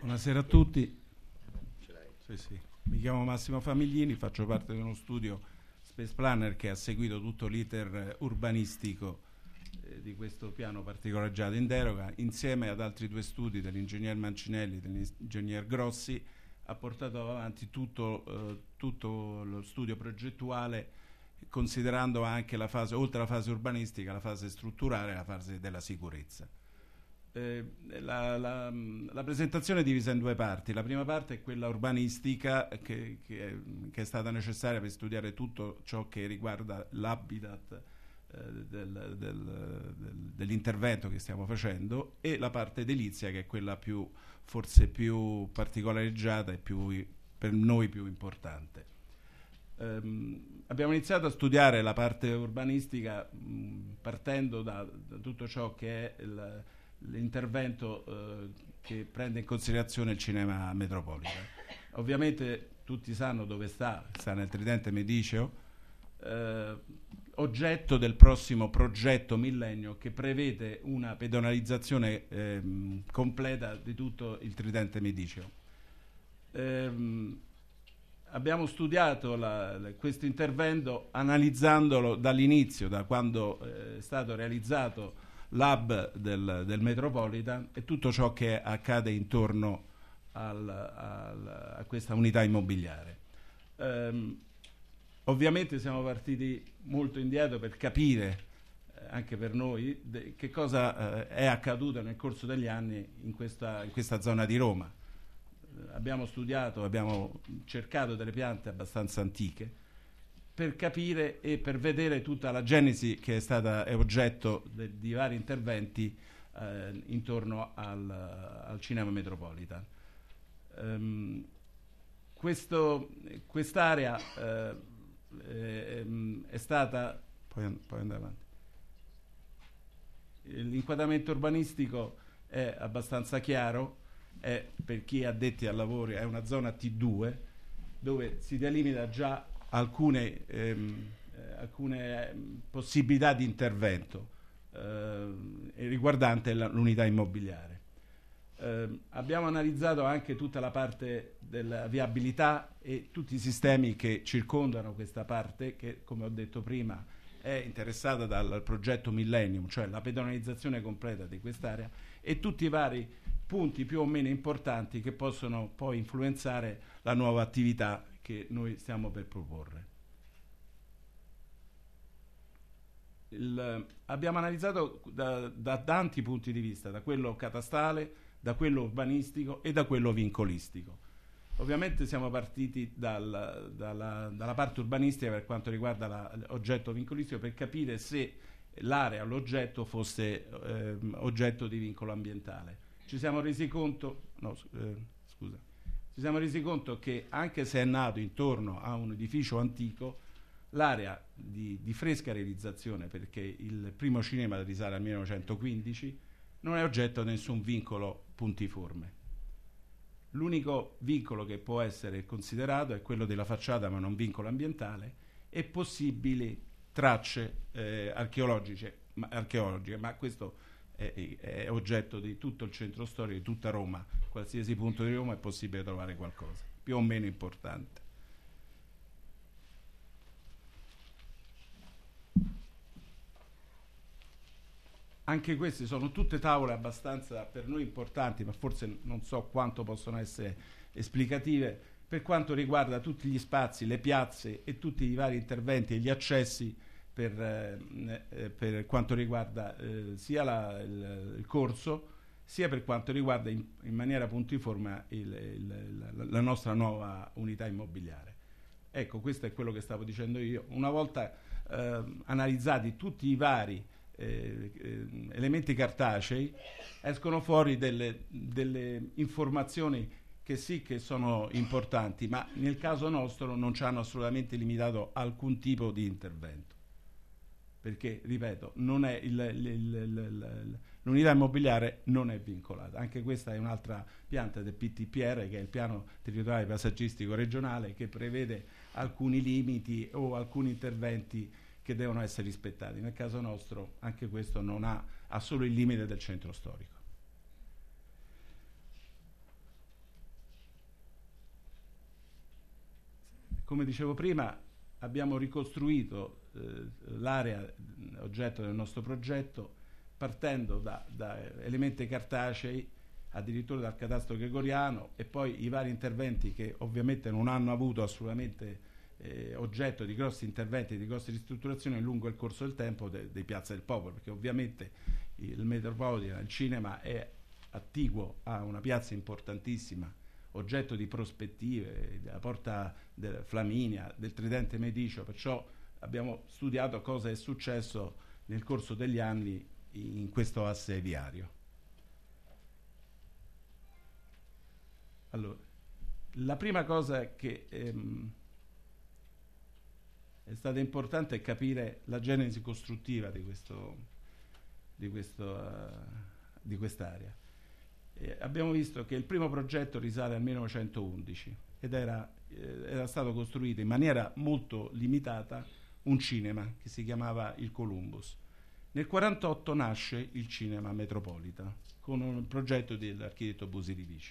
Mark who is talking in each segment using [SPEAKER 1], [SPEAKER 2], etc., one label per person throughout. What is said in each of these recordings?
[SPEAKER 1] Buonasera a tutti. Sì, sì. Mi chiamo Massimo Famiglini, faccio parte di uno studio Space Planner che ha seguito tutto l'iter urbanistico di questo piano particolareggiato in deroga, insieme ad altri due studi dell'ingegner Mancinelli e dell'ingegner Grossi. Ha portato avanti tutto lo studio progettuale, considerando anche la fase, oltre alla fase urbanistica, la fase strutturale e la fase della sicurezza. La presentazione è divisa in due parti. La prima parte è quella urbanistica che è stata necessaria per studiare tutto ciò che riguarda l'habitat dell'intervento che stiamo facendo, e la parte edilizia, che è quella forse più particolareggiata e per noi più importante. Abbiamo iniziato a studiare la parte urbanistica partendo da tutto ciò che è l'intervento che prende in considerazione il cinema Metropolitan. Ovviamente tutti sanno dove sta nel Tridente Mediceo, oggetto del prossimo progetto Millennio, che prevede una pedonalizzazione completa di tutto il Tridente Mediceo. Abbiamo studiato questo intervento analizzandolo dall'inizio, da quando è stato realizzato l'hub del Metropolitan e tutto ciò che accade intorno a questa unità immobiliare. Ovviamente siamo partiti molto indietro per capire, anche per noi, che cosa è accaduto nel corso degli anni in questa zona di Roma. Abbiamo studiato, abbiamo cercato delle piante abbastanza antiche per capire e per vedere tutta la genesi che è oggetto di vari interventi intorno al cinema Metropolitan. Quest'area è stata... Poi andare avanti. L'inquadramento urbanistico è abbastanza chiaro, per chi è addetti ai lavori è una zona T2 dove si delimita già alcune possibilità di intervento riguardante l'unità immobiliare. Abbiamo analizzato anche tutta la parte della viabilità e tutti i sistemi che circondano questa parte, che, come ho detto prima, è interessata dal progetto Millennium, cioè la pedonalizzazione completa di quest'area, e tutti i vari punti più o meno importanti che possono poi influenzare la nuova attività che noi stiamo per proporre. Abbiamo analizzato da tanti punti di vista, da quello catastale, da quello urbanistico e da quello vincolistico. Ovviamente siamo partiti dalla parte urbanistica per quanto riguarda l'oggetto vincolistico, per capire se l'area o l'oggetto fosse oggetto di vincolo ambientale. Ci siamo resi conto che, anche se è nato intorno a un edificio antico, l'area di fresca realizzazione, perché il primo cinema risale al 1915, non è oggetto di nessun vincolo puntiforme. L'unico vincolo che può essere considerato è quello della facciata, ma non vincolo ambientale, e possibili tracce archeologiche, ma questo è oggetto di tutto il centro storico di tutta Roma. Qualsiasi punto di Roma è possibile trovare qualcosa più o meno importante. Anche queste sono tutte tavole abbastanza per noi importanti, ma forse non so quanto possono essere esplicative per quanto riguarda tutti gli spazi, le piazze e tutti i vari interventi e gli accessi per quanto riguarda sia il corso, sia per quanto riguarda in maniera puntiforme la nostra nuova unità immobiliare. Ecco, questo è quello che stavo dicendo io. Una volta analizzati tutti i vari elementi cartacei, escono fuori delle informazioni che sì che sono importanti, ma nel caso nostro non ci hanno assolutamente limitato alcun tipo di intervento, perché, ripeto, non è l'unità immobiliare non è vincolata. Anche questa è un'altra pianta del PTPR, che è il piano territoriale paesaggistico regionale, che prevede alcuni limiti o alcuni interventi che devono essere rispettati. Nel caso nostro anche questo non ha solo il limite del centro storico. come dicevo prima, abbiamo ricostruito l'area oggetto del nostro progetto partendo da elementi cartacei, addirittura dal catasto gregoriano, e poi i vari interventi che ovviamente non hanno avuto assolutamente oggetto di grossi interventi, di grosse ristrutturazioni lungo il corso del tempo dei Piazza del Popolo, perché ovviamente il Metropolitan, il cinema, è attiguo a una piazza importantissima, oggetto di prospettive, della Porta Flaminia, del Tridente Medicio, perciò abbiamo studiato cosa è successo nel corso degli anni in questo asse viario. Allora, la prima cosa che è stata importante è capire la genesi costruttiva di quest'area. Abbiamo visto che il primo progetto risale al 1911 ed era stato costruito in maniera molto limitata un cinema che si chiamava il Columbus. Nel 1948 nasce il Cinema Metropolitan con un progetto dell'architetto Busirivici.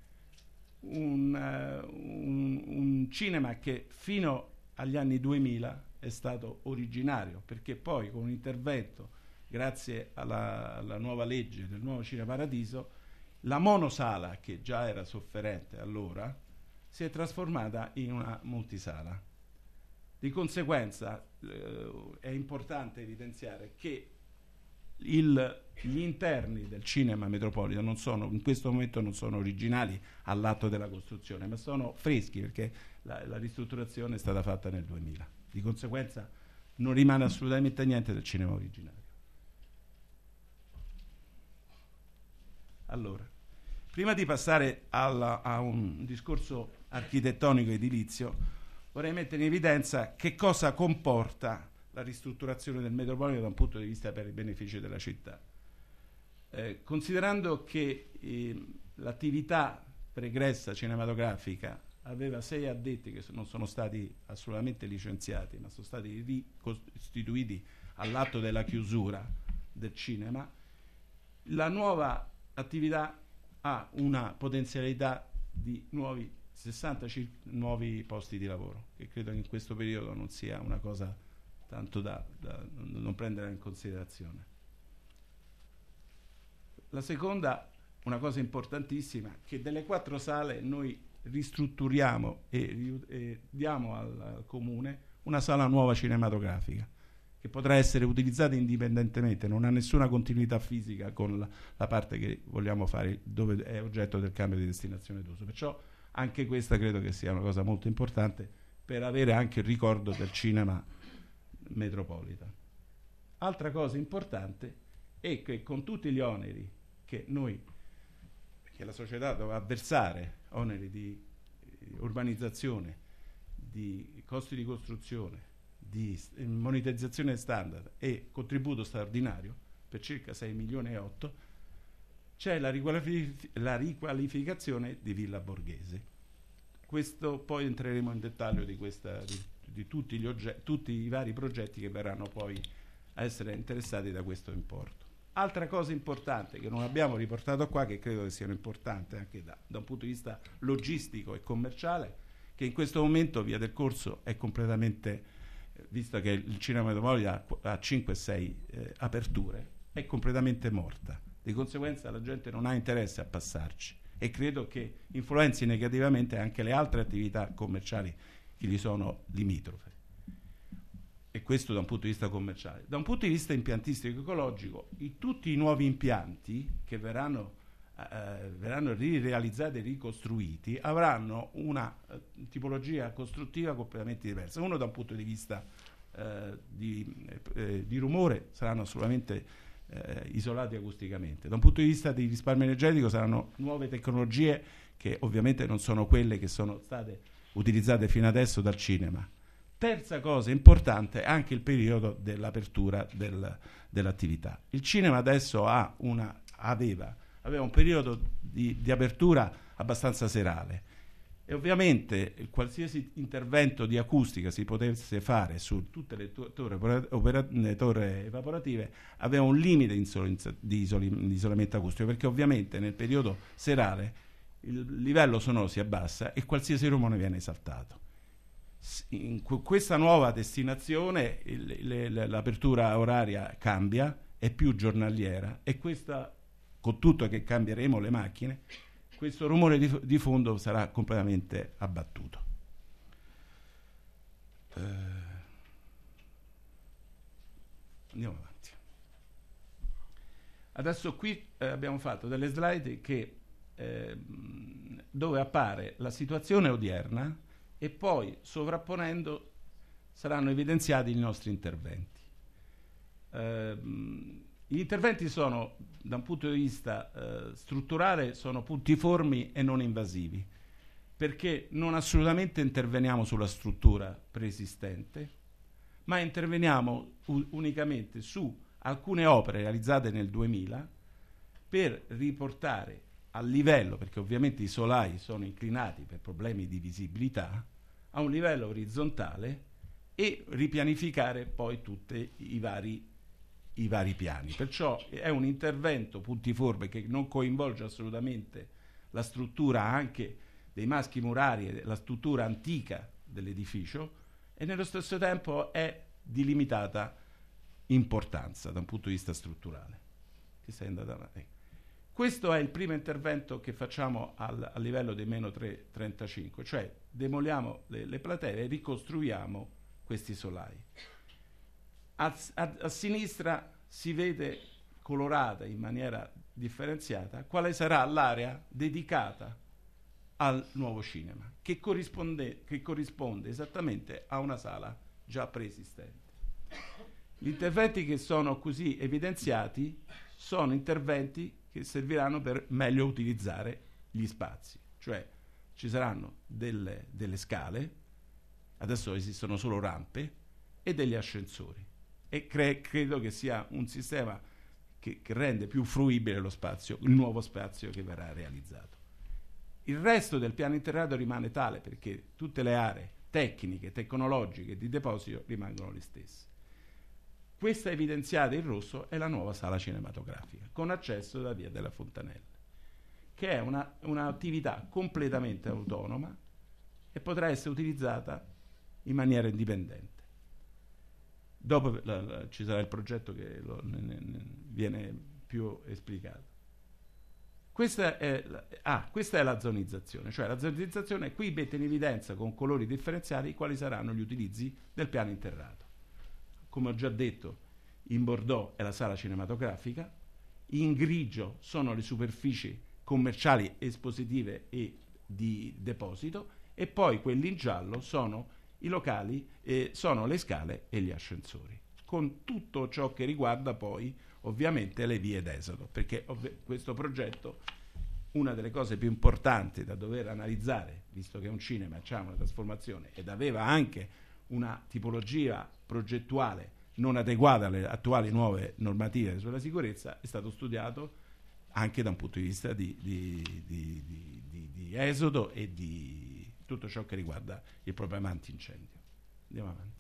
[SPEAKER 1] Un cinema che fino agli anni 2000 è stato originario, perché poi con un intervento, grazie alla nuova legge del nuovo Cinema Paradiso, la monosala, che già era sofferente allora, si è trasformata in una multisala. Di conseguenza è importante evidenziare che gli interni del Cinema Metropolitan in questo momento non sono originali all'atto della costruzione, ma sono freschi, perché la ristrutturazione è stata fatta nel 2000. Di conseguenza non rimane assolutamente niente del cinema originario. Allora, prima di passare a un discorso architettonico edilizio, vorrei mettere in evidenza che cosa comporta la ristrutturazione del Metropolitan da un punto di vista per i benefici della città. Considerando che l'attività pregressa cinematografica aveva 6 addetti che non sono stati assolutamente licenziati, ma sono stati ricostituiti all'atto della chiusura del cinema, la nuova attività ha una potenzialità di 60 nuovi posti di lavoro, che credo che in questo periodo non sia una cosa tanto da non prendere in considerazione. La seconda, una cosa importantissima, che delle 4 sale noi ristrutturiamo e diamo al comune una sala nuova cinematografica che potrà essere utilizzata indipendentemente, non ha nessuna continuità fisica con la parte che vogliamo fare, dove è oggetto del cambio di destinazione d'uso. Perciò anche questa credo che sia una cosa molto importante per avere anche il ricordo del cinema Metropolitan. Altra cosa importante è che con tutti gli oneri che la società dovrà versare, oneri di urbanizzazione, di costi di costruzione, di monetizzazione standard e contributo straordinario per circa 6 milioni e 8, c'è la riqualificazione di Villa Borghese. Questo poi entreremo in dettaglio di tutti i vari progetti che verranno poi a essere interessati da questo importo. Altra cosa importante che non abbiamo riportato qua, che credo che siano importanti anche da un punto di vista logistico e commerciale, che in questo momento Via del Corso è completamente, visto che il Cinema Metropolitan ha 5-6 aperture, è completamente morta. Di conseguenza la gente non ha interesse a passarci e credo che influenzi negativamente anche le altre attività commerciali che gli sono limitrofe. E questo da un punto di vista commerciale. Da un punto di vista impiantistico ecologico, tutti i nuovi impianti che verranno realizzati e ricostruiti avranno una tipologia costruttiva completamente diversa. Uno da un punto di vista di rumore saranno assolutamente isolati acusticamente. Da un punto di vista di risparmio energetico saranno nuove tecnologie che ovviamente non sono quelle che sono state utilizzate fino adesso dal cinema. Terza cosa importante, anche il periodo dell'apertura dell'attività. Il cinema adesso aveva un periodo di apertura abbastanza serale e ovviamente qualsiasi intervento di acustica si potesse fare su tutte le torri evaporative aveva un limite di isolamento acustico, perché ovviamente nel periodo serale il livello sonoro si abbassa e qualsiasi rumore viene esaltato. In questa nuova destinazione l'apertura oraria cambia, è più giornaliera, e questa, con tutto che cambieremo le macchine, questo rumore di fondo sarà completamente abbattuto. Andiamo avanti. Adesso qui abbiamo fatto delle slide dove appare la situazione odierna, e poi, sovrapponendo, saranno evidenziati i nostri interventi. Gli interventi sono, da un punto di vista strutturale, sono puntiformi e non invasivi, perché non assolutamente interveniamo sulla struttura preesistente, ma interveniamo unicamente su alcune opere realizzate nel 2000 per riportare a livello, perché ovviamente i solai sono inclinati per problemi di visibilità, a un livello orizzontale, e ripianificare poi tutti i vari piani. Perciò è un intervento puntiforme che non coinvolge assolutamente la struttura anche dei maschi murari e la struttura antica dell'edificio, e nello stesso tempo è di limitata importanza da un punto di vista strutturale. Che sei andata avanti. Questo è il primo intervento che facciamo a livello dei meno 3,35, cioè demoliamo le platee e ricostruiamo questi solai. A sinistra si vede colorata in maniera differenziata quale sarà l'area dedicata al nuovo cinema, che corrisponde esattamente a una sala già preesistente. Gli interventi che sono così evidenziati sono interventi che serviranno per meglio utilizzare gli spazi, cioè ci saranno delle scale, adesso esistono solo rampe, e degli ascensori, e credo che sia un sistema che rende più fruibile lo spazio, il nuovo spazio che verrà realizzato. Il resto del piano interrato rimane tale, perché tutte le aree tecniche, tecnologiche di deposito rimangono le stesse. Questa evidenziata in rosso è la nuova sala cinematografica, con accesso da via della Fontanella, che è un'attività completamente autonoma e potrà essere utilizzata in maniera indipendente. Dopo ci sarà il progetto che viene più esplicato. Questa è la zonizzazione, cioè la zonizzazione qui mette in evidenza con colori differenziati quali saranno gli utilizzi del piano interrato. Come ho già detto, in bordeaux è la sala cinematografica, in grigio sono le superfici commerciali, espositive e di deposito, e poi quelli in giallo sono i locali, sono le scale e gli ascensori, con tutto ciò che riguarda poi ovviamente le vie d'esodo, perché questo progetto, una delle cose più importanti da dover analizzare, visto che un cinema ha una trasformazione ed aveva anche una tipologia progettuale non adeguata alle attuali nuove normative sulla sicurezza, è stato studiato anche da un punto di vista di esodo e di tutto ciò che riguarda il problema antincendio. Andiamo avanti.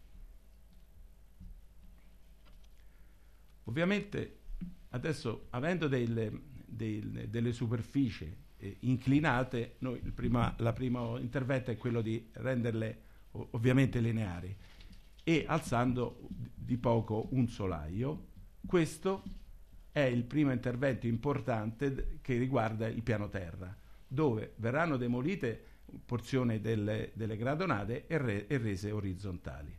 [SPEAKER 1] Ovviamente adesso, avendo delle superfici inclinate, noi il primo intervento è quello di renderle ovviamente lineari, e alzando di poco un solaio. Questo è il primo intervento importante che riguarda il piano terra, dove verranno demolite porzioni delle gradonate e rese orizzontali.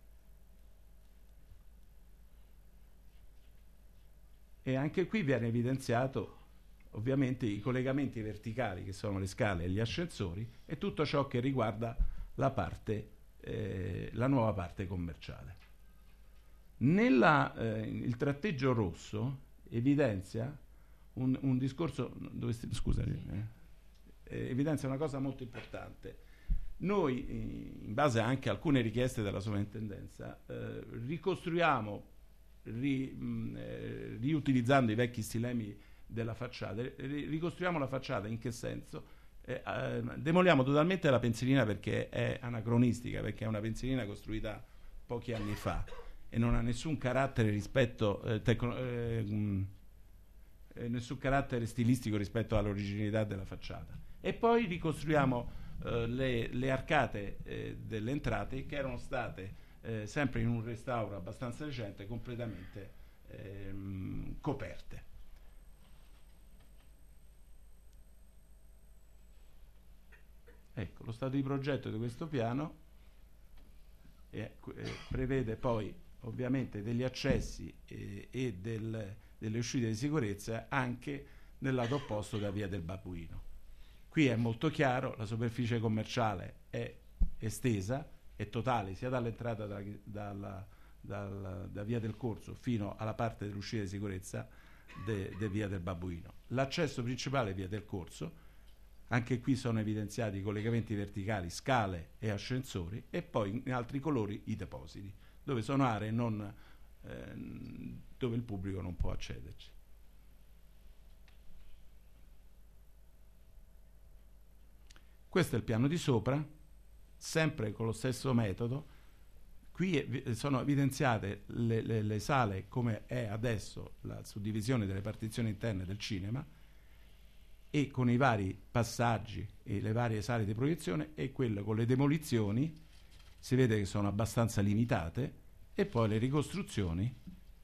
[SPEAKER 1] E anche qui viene evidenziato ovviamente i collegamenti verticali, che sono le scale e gli ascensori, e tutto ciò che riguarda la nuova parte commerciale. Il tratteggio rosso evidenzia un discorso, evidenzia una cosa molto importante. Noi, in base anche a alcune richieste della sovrintendenza, ricostruiamo, riutilizzando i vecchi stilemi della facciata, ricostruiamo la facciata. In che senso? Demoliamo totalmente la pensilina, perché è anacronistica, perché è una pensilina costruita pochi anni fa e non ha nessun carattere nessun carattere stilistico rispetto all'originalità della facciata, e poi ricostruiamo le arcate delle entrate, che erano state sempre in un restauro abbastanza recente completamente coperte. Ecco, lo stato di progetto di questo piano prevede poi ovviamente degli accessi e delle uscite di sicurezza anche nel lato opposto da via del Babbuino. Qui è molto chiaro, la superficie commerciale è estesa, è totale sia dall'entrata da via del Corso fino alla parte dell'uscita di sicurezza di via del Babbuino. L'accesso principale è via del Corso, anche qui sono evidenziati i collegamenti verticali, scale e ascensori, e poi in altri colori i depositi, dove sono aree dove il pubblico non può accederci. Questo è il piano di sopra, sempre con lo stesso metodo. Qui sono evidenziate le sale come è adesso la suddivisione delle partizioni interne del cinema, e con i vari passaggi e le varie sale di proiezione, e quello con le demolizioni si vede che sono abbastanza limitate, e poi le ricostruzioni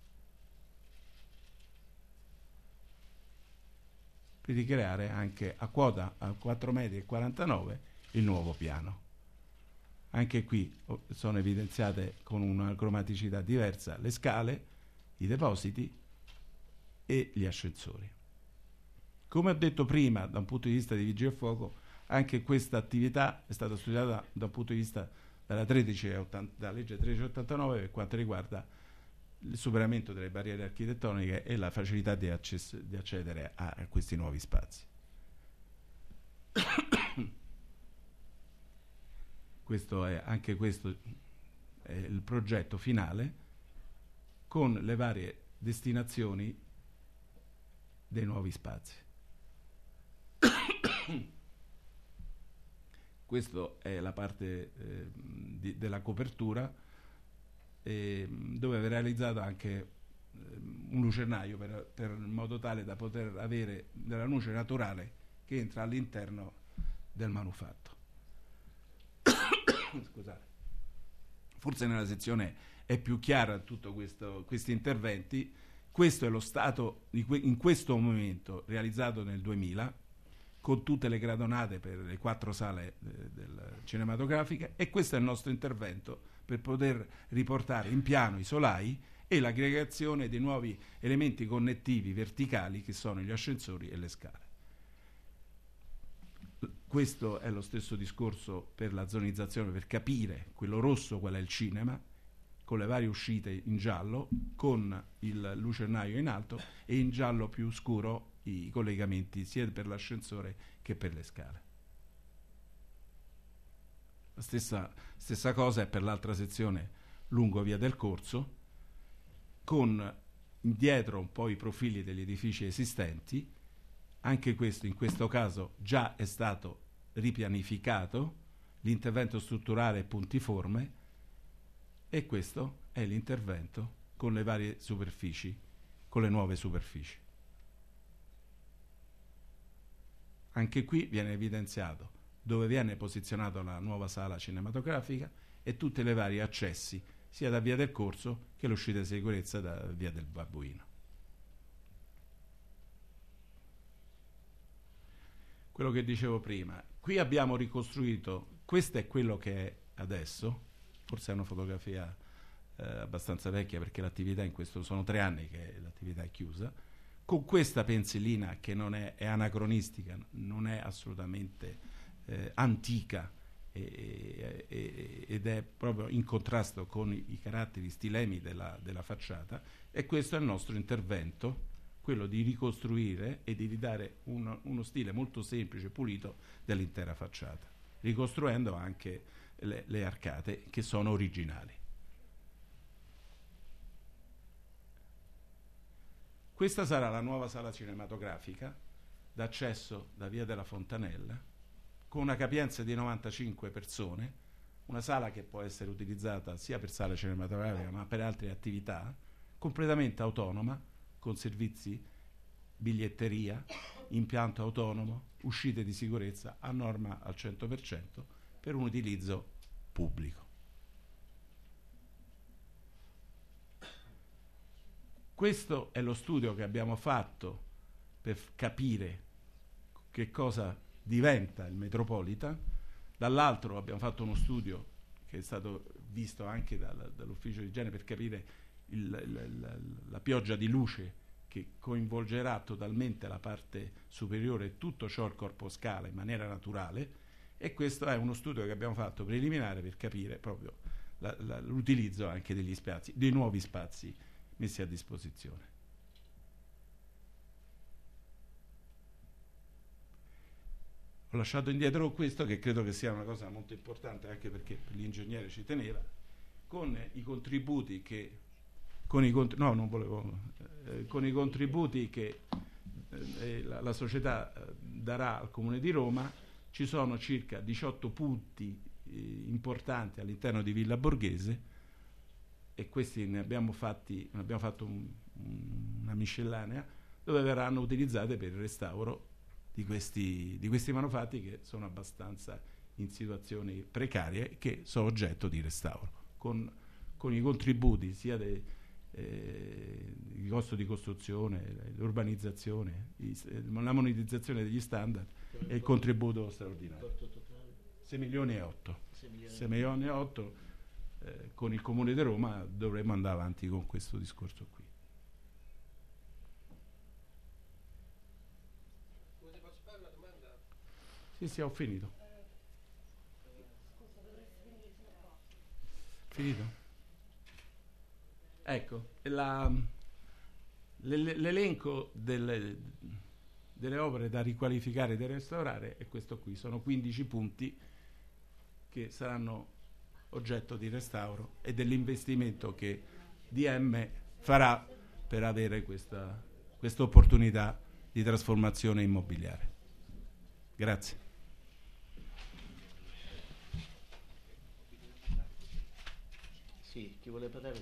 [SPEAKER 1] per ricreare anche a quota a 4,49 m il nuovo piano. Anche qui sono evidenziate con una cromaticità diversa le scale, i depositi e gli ascensori. Come ho detto prima, da un punto di vista di vigili del fuoco, anche questa attività è stata studiata da un punto di vista dalla legge 1389 per quanto riguarda il superamento delle barriere architettoniche e la facilità di accedere a questi nuovi spazi. Anche questo è il progetto finale con le varie destinazioni dei nuovi spazi. Questa è la parte della copertura, dove è realizzato anche un lucernaio in modo tale da poter avere della luce naturale che entra all'interno del manufatto. Scusate. Forse nella sezione è più chiara tutto questi interventi. Questo è lo stato in questo momento realizzato nel 2000, con tutte le gradonate per le 4 sale cinematografiche, e questo è il nostro intervento per poter riportare in piano i solai e l'aggregazione dei nuovi elementi connettivi verticali che sono gli ascensori e le scale. Questo è lo stesso discorso per la zonizzazione, per capire quello rosso qual è il cinema, con le varie uscite in giallo, con il lucernaio in alto, e in giallo più scuro i collegamenti sia per l'ascensore che per le scale. La stessa cosa è per l'altra sezione lungo via del Corso, con indietro un po' i profili degli edifici esistenti. Anche questo in questo caso già è stato ripianificato, l'intervento strutturale è puntiforme, e questo è l'intervento con le varie superfici, con le nuove superfici. Anche qui viene evidenziato dove viene posizionata la nuova sala cinematografica e tutti i vari accessi, sia da via del Corso che l'uscita di sicurezza da via del Babbuino. Quello che dicevo prima, qui abbiamo ricostruito, questo è quello che è adesso, forse è una fotografia abbastanza vecchia perché l'attività in questo sono 3 anni che l'attività è chiusa, con questa pensillina che non è anacronistica, non è assolutamente antica, ed è proprio in contrasto con i caratteri stilemi della facciata, e questo è il nostro intervento, quello di ricostruire e di ridare uno stile molto semplice e pulito dell'intera facciata, ricostruendo anche le arcate che sono originali. Questa sarà la nuova sala cinematografica d'accesso da via della Fontanella, con una capienza di 95 persone, una sala che può essere utilizzata sia per sala cinematografica ma per altre attività, completamente autonoma, con servizi, biglietteria, impianto autonomo, uscite di sicurezza a norma al 100% per un utilizzo pubblico. Questo è lo studio che abbiamo fatto per capire che cosa diventa il Metropolitan. Dall'altro abbiamo fatto uno studio che è stato visto anche dall'ufficio di igiene per capire la pioggia di luce che coinvolgerà totalmente la parte superiore e tutto ciò il corpo scala in maniera naturale, e questo è uno studio che abbiamo fatto preliminare per capire proprio l'utilizzo anche degli spazi, dei nuovi spazi messi a disposizione. Ho lasciato indietro questo, che credo che sia una cosa molto importante, anche perché l'ingegnere ci teneva, con i contributi che con i contributi che la società darà al Comune di Roma. Ci sono circa 18 punti importanti all'interno di Villa Borghese, e questi ne abbiamo fatto una miscellanea dove verranno utilizzate per il restauro di questi manufatti, che sono abbastanza in situazioni precarie, che sono oggetto di restauro, con i contributi sia il costo di costruzione, l'urbanizzazione, la monetizzazione degli standard e il contributo straordinario. 6 milioni e 8. 6 milioni e 8 con il Comune di Roma dovremmo andare avanti con questo discorso qui.
[SPEAKER 2] Scusi, posso fare una domanda?
[SPEAKER 1] Sì, ho finito. Finito? Ecco, l'elenco delle opere da riqualificare e da restaurare è questo qui. Sono 15 punti che saranno oggetto di restauro e dell'investimento che DM farà per avere questa opportunità di trasformazione immobiliare. Grazie.
[SPEAKER 3] Sì, chi vuole parlare?